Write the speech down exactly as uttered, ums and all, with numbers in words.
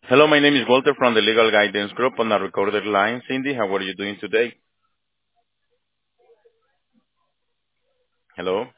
Hello, my name is Walter from the Legal Guidance Group on a recorded line. Cindy, how are you doing today? Hello?